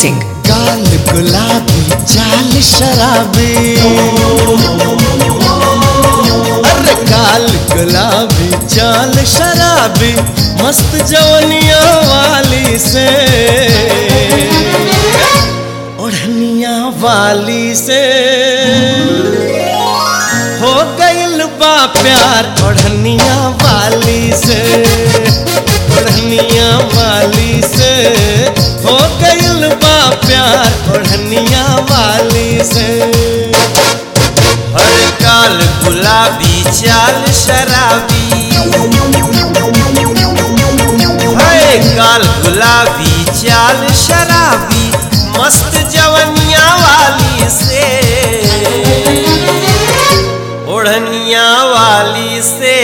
सिंह। गाल गुलाबी चाल शराबी, अरे गाल गुलाबी चाल शराबी, मस्त जवनिया वाली से, ओढ़निया वाली से हो गइल बा प्यार, ओढ़निया वाली से, ओढ़निया वाली से हो गइल बा प्यार, ओढ़निया वाली से। हर गाल गुलाबी चाल शराबी, है गाल गुलाबी चाल शराबी, मस्त जवनिया वाली से, ओढ़निया वाली से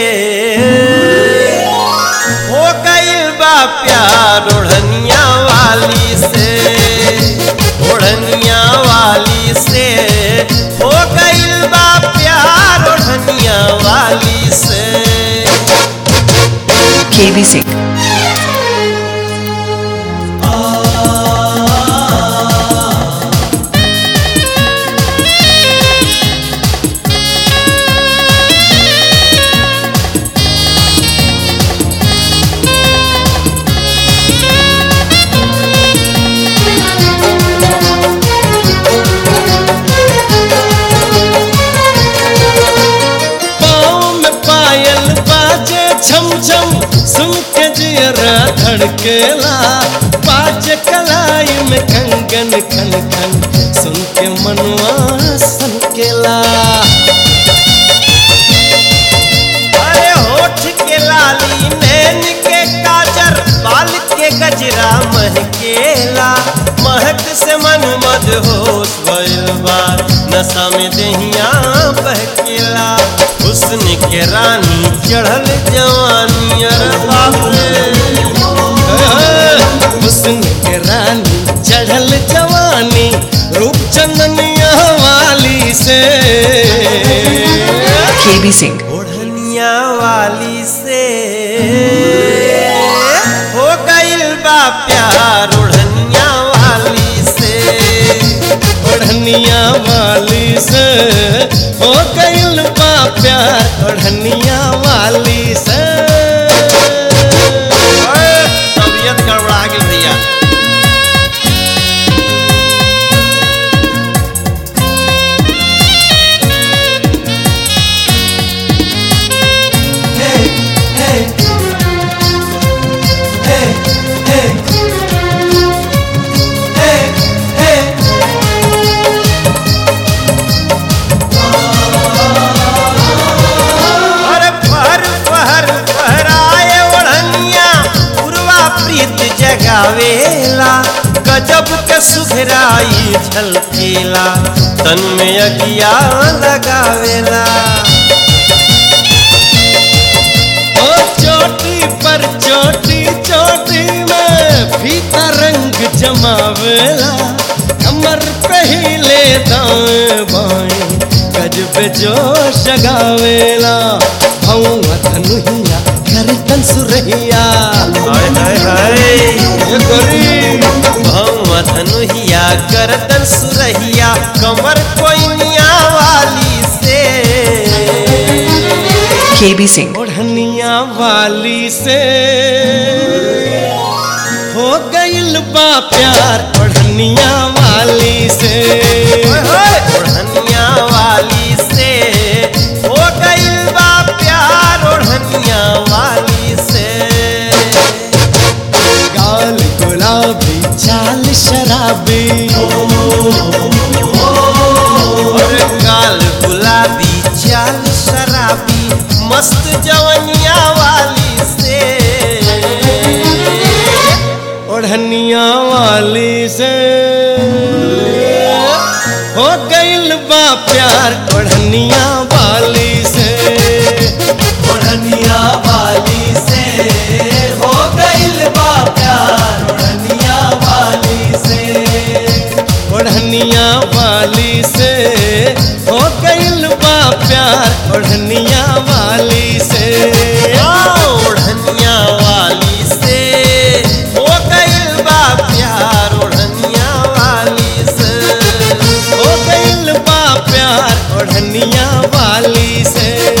हो गइल बा प्यार, ओढ़निया वाली से, ओढ़निया वाली से हो गइल बा प्यार, ओढ़निया वाली से। केबी सिंह। छम छम सुन के जियरा धड़केला, बाज कलाई में कंगन खन खन, सुन के मनवा सनकेला। अरे होठ के लाली, नैन के काजर, बाल के गजरा महकेला, महक से मन मदहोश भइल बा, नशा में देहिया बहकेला। हुस्न के रानी चढ़ल जवानी, अरे बाप रे, हुस्न के रानी चढ़ल जवानी, रूप चंदनिया वाली से, केबी सिंह। ओढ़निया वाली से हो गइल बा प्यार, ओढ़निया वाली से, ओढ़निया वाली से हो गइल बा प्यार, ओढ़निया वाली से। तबीयत गड़बड़ा गेल भैया। जगावेला गजब के सुघराई झलकेला, तन में अगिया लगावेला। ओ चोटी पर चोटी, चोटी में फीता रंग जमावेला, कमर पे ही ले दाएं बाएं, गजब जोश जगावेला। भौवा धनुहिया गर्दन सुरहिया, हाय हाय हाय ये गोरी भौवा धनुहिया गर्दन सुरहिया, कमर कोइनिया वाली से, केबी सिंह। ओढ़निया वाली से हो गइल बा प्यार, ओढ़निया वाली से, ओढ़निया वाली से हो गइल बा प्यार, ओढ़निया वाली से। गाल गुलाबी चाल शराबी, और गाल गुलाबी चाल शराबी, मस्त जवनिया वाली से, ओढ़निया वाली से हो गइल बा प्यार, ओढ़निया वाली से, ओढ़निया वाली से हो गइल बा प्यार, ओढ़निया वाली से, ओढ़निया वाली से हो गइल बा प्यार, ओढ़निया वाली से, ओढ़निया वाली से हो गइल बा प्यार, ओढ़निया वाली से।